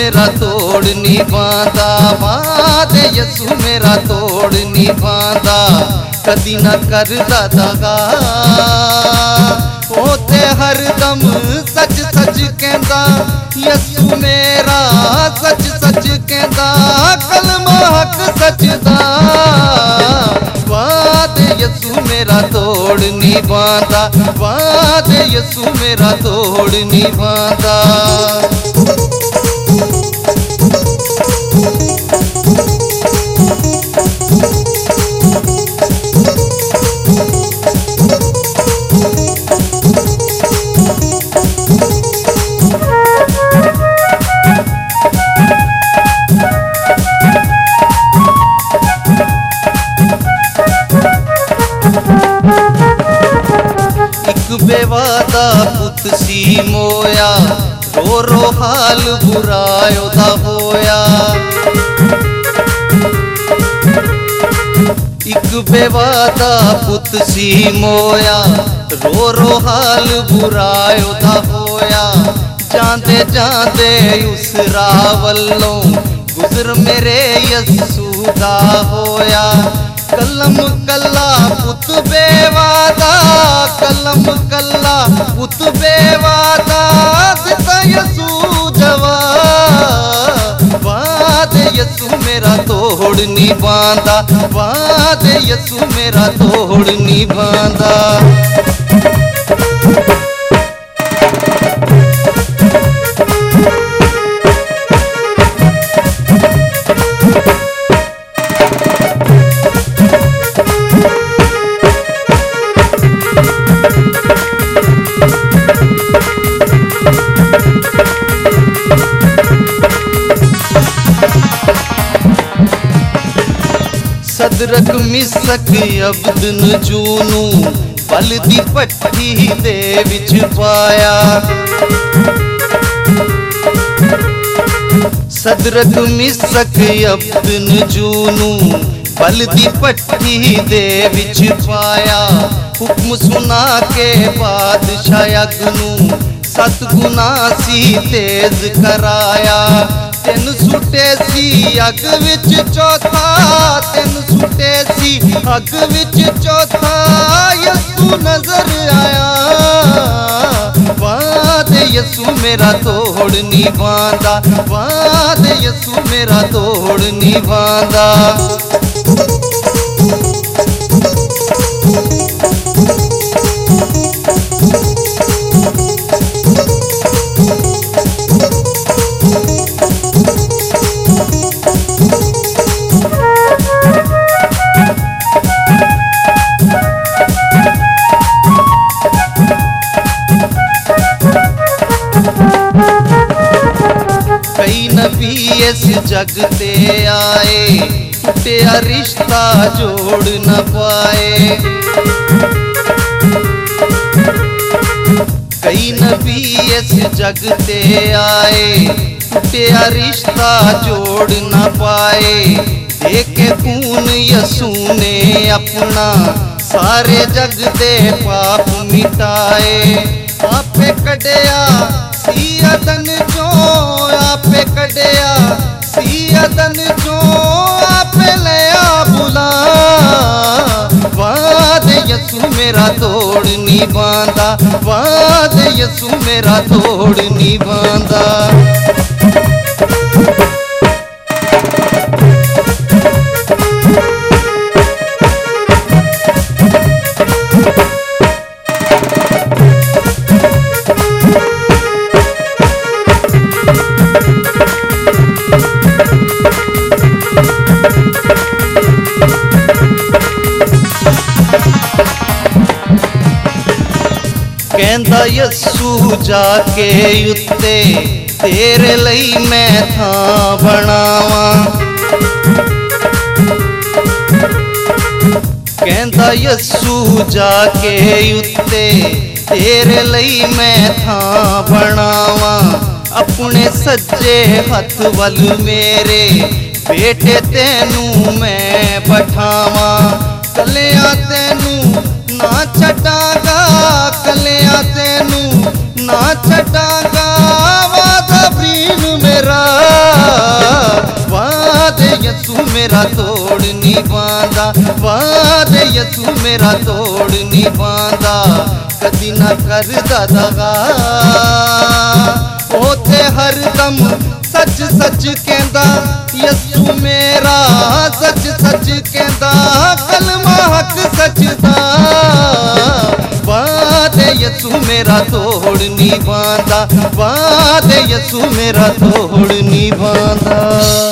मेरा तोड़ नहीं बांधा, वाद यसू मेरा तोड़ नहीं बांधा, कदी ना करदा दगा होते हरदम सच सच कहंदा, यसू मेरा सच सच कहंदा, कलमा हक सच दा, वाद यसू मेरा तोड़ नहीं बांधा, वाद यसू मेरा तोड़ नहीं बांधा। बेवादा पुत सी मोया, रो रो हाल बुरा ओदा होया, इक बेवादा पुत सी मोया, रो रो हाल बुरा ओदा होया, जांदे जांदे उस राह वल्लों गुजर मेरे यसू दा होया, कलम कल्ला पुत बेवादा, कलम कल्ला पुत बेवादा, दिता यसू जवाब, वाद यसू मेरा तोड़ नहीं बांधा, वाद यसू मेरा तोड़ नहीं बांधा। सदरक मिसक अब्दन जूनू पल दी पट्टी दे विच पाया, सदरक मिसक अब्दन जूनू पल दी पट्टी दे विच पाया, हुक्म सुना के बादशाह अगनू 7 गुना सी तेज कराया, 3 सुटे सी अग विच चौथा, 3 सुटे सी अग विच चौथा, यसू नजर आया, वाद यसू मेरा तोड़ नहीं बांधा, वाद यसू मेरा तोड़ नहीं बांधा। कई नबी इस जग ते आए, टूटिया रिश्ता जोड़ न पाए, कई नबी इस जग ते आए, टूटिया रिश्ता जोड़ न पाए, देखे खून यसू ने अपना सारे जग दे पाप मिटाए, आपे कढ़िया सियादन चो, आपे कढ़िया सियादन चो, आपे लिया बुला, वाद यसू मेरा तोड़ नहीं बांधा, वाद यसू मेरा तोड़ नहीं बांधा। कहंदा यसू जाके उत्ते तेरे लई मैं थां बनावा, कहंदा यसू जाके उत्ते तेरे लई मैं थां बनावा, अपने सज्जे हथ वल मेरे बेटे तेनू मैं बठावा, कलियां तेनू ना छटांगा, कलियां तेनू ना छटांगा, वादा प्रीन मेरा यसू मेरा तोड़ निभांदा, वादे यसू मेरा तोड़ निभांदा, कदी ना करदा दगा ओते हरदम सच सच कहंदा, यसू मेरा सच सच कहंदा, कलमा हक सच दा, वादे यसू मेरा तोड़ निभांदा, वादे यसू मेरा तोड़ निभांदा।